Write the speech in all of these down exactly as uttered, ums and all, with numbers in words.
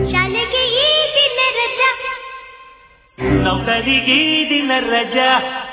ಶಾಲೆಗೆ ಈ ದಿನ ರಜಾ, ನೌಕರಿಗೆ ಈ ದಿನ ರಜಾ.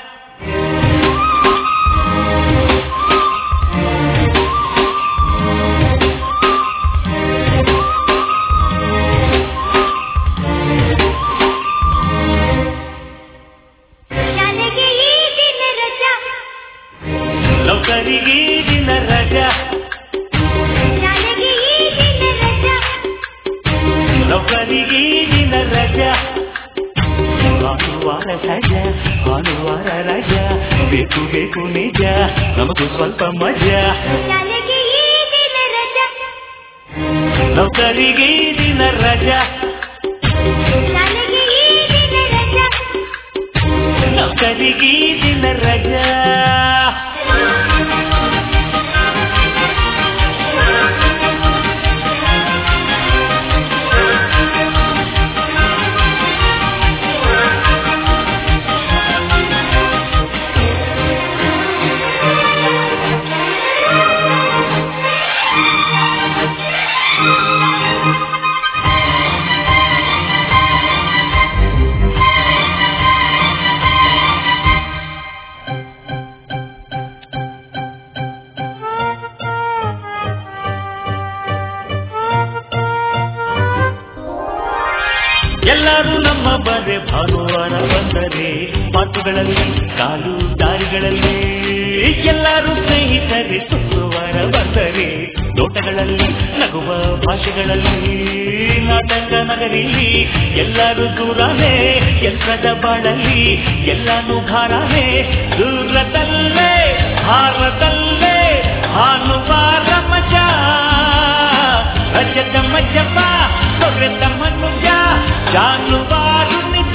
ಶಾಲೆಗೆ ಈ ದಿನ ರಜಾ, ನೌಕರಿಗೆ ಈ ದಿನ ರಜಾ. ಶಾಲೆಗೆ ಈ ದಿನ ರಜಾ, ನೌಕರಿಗೆ ಈ ದಿನ ರಜಾ. ಭಾನುವಾರ ಸಜಾ, ಭಾನುವಾರ ರಜಾ, ಬೇಕು ಬೇಕು ನಿಜ, ನಮಗೂ ಸ್ವಲ್ಪ ಮಜಾ. ಶಾಲೆಗೆ ಈ ದಿನ ರಜಾ, ನೌಕರಿಗೆ ಈ ದಿನ ರಜಾ. ಶಾಲೆಗೆ ಈ ದಿನ ರಜಾ. ನೌಕರಿಗೆ ಈ ದಿನ ರಜಾ. ಎಲ್ಲರೂ ನಮ್ಮ ಬರೆ ಭಾನುವಾರ ಬಂದರೆ ಮಾತುಗಳಲ್ಲಿ ಕಾಲು ದಾರಿಗಳಲ್ಲಿ, ಎಲ್ಲರೂ ಸ್ನೇಹಿತರೆ ಶುಕ್ರವಾರ ಬಂದರೆ ತೋಟಗಳಲ್ಲಿ ನಗುವ ಭಾಷೆಗಳಲ್ಲಿ, ನಾಟಕ ನಗರಿಲಿ ಎಲ್ಲರೂ ದೂರನೇ, ಯಂತ್ರದ ಬಾಳಲ್ಲಿ ಎಲ್ಲಾನು ಭಾರನೇ, ದೂರದಲ್ಲೇ ಭಾರದಲ್ಲೇ ಭಾನುವಾರ ಮಜಾ, ರಜದ ಮಜ್ಜಪ್ಪ ಕೊರೆತ ಮನುಜ, ಜಾನುವಾರು ನಿಜ.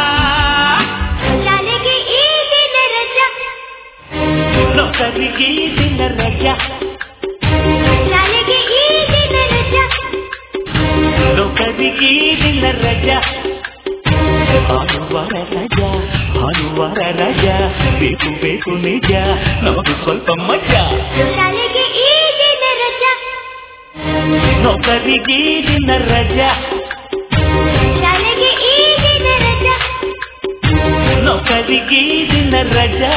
ಶಾಲೆಗೆ ಈ ದಿನ ರಜಾ, ನೌಕರಿಗೆ ಈ ದಿನ ರಜಾ. ಶಾಲೆಗೆ ಈ ದಿನ ರಜಾ, ನೌಕರಿಗೆ ಈ ದಿನ ರಜಾ. ಭಾನುವಾರ ರಜಾ, ಭಾನುವಾರ ರಜಾ, ಬೇಕು ಬೇಕು ನಿಜ, ನಮಗೂ ಸ್ವಲ್ಪ ಮಜಾ. ಶಾಲೆಗೆ ಈ ದಿನ ರಜಾ, ನೌಕರಿಗೆ ಈ ದಿನ ರಜಾ. ಶಾಲೆಗೆ ಈ ದಿನ ರಜಾ. ನೌಕರಿಗೆ ಈ ದಿನ ರಜಾ.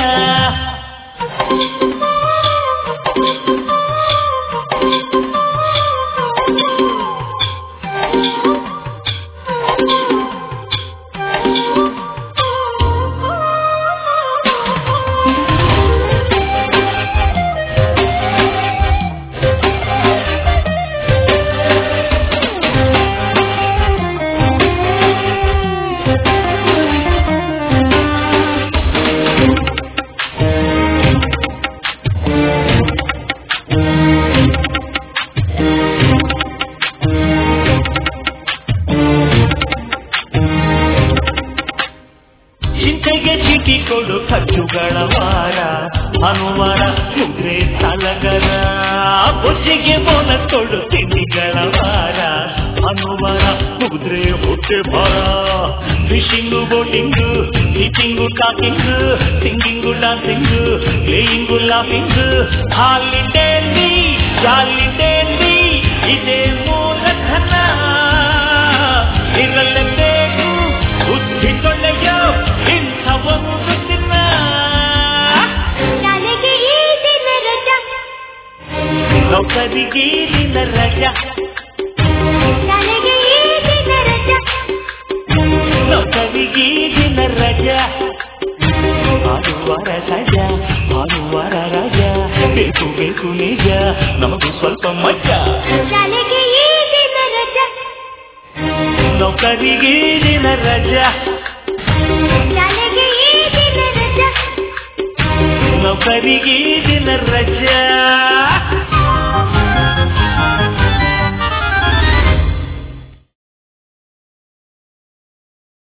ಚಿಂತೆಗೆ ಚೀಟಿ ಕೊಡು ಖರ್ಚುಗಳ ವಾರ, ಭಾನುವಾರ ಮುದ್ರೆ ಸಾಲಗರ, ಬೊಜ್ಜಿಗೆ ಬೋನಸ್ ಕೊಡು ತಿಂಡಿಗಳ ವಾರ, ಭಾನುವಾರ ಮುಗಿದ್ರೆ ಹೊಟ್ಟೆ ಭಾರ. Fishing boating teaching talking singing dancing playing laughing, ಹಾಲಿಡೇಲಿ ಜಾಲಿಡೇಲಿ ಇದೇ ಮೂಲಧನ, ಇರಲೇಬೇಕು ಬುದ್ಧಿ ತೊಳೆಯೋ ಇಂಥ ಒಂದು ದಿನ. ಶಾಲೆಗೆ ಈ ದಿನ ರಜಾ, ನೌಕರಿಗೆ ಈ ದಿನ ರಜಾ. ಶಾಲೆಗೆ ಈ ದಿನ ರಜಾ. ನೌಕರಿಗೆ ಈ ದಿನ ರಜಾ. ಭಾನುವಾರ ಸಜಾ, ಭಾನುವಾರ ರಜಾ, ಬೇಕು ಬೇಕು ನಿಜ, ನಮಗೂ ಸ್ವಲ್ಪ ಮಜಾ. ಶಾಲೆಗೆ ಈ ದಿನ ರಜಾ, ನೌಕರಿಗೆ ಈ ದಿನ ರಜಾ. ಶಾಲೆಗೆ ಈ ದಿನ ರಜಾ. ನೌಕರಿಗೆ ಈ ದಿನ ರಜಾ.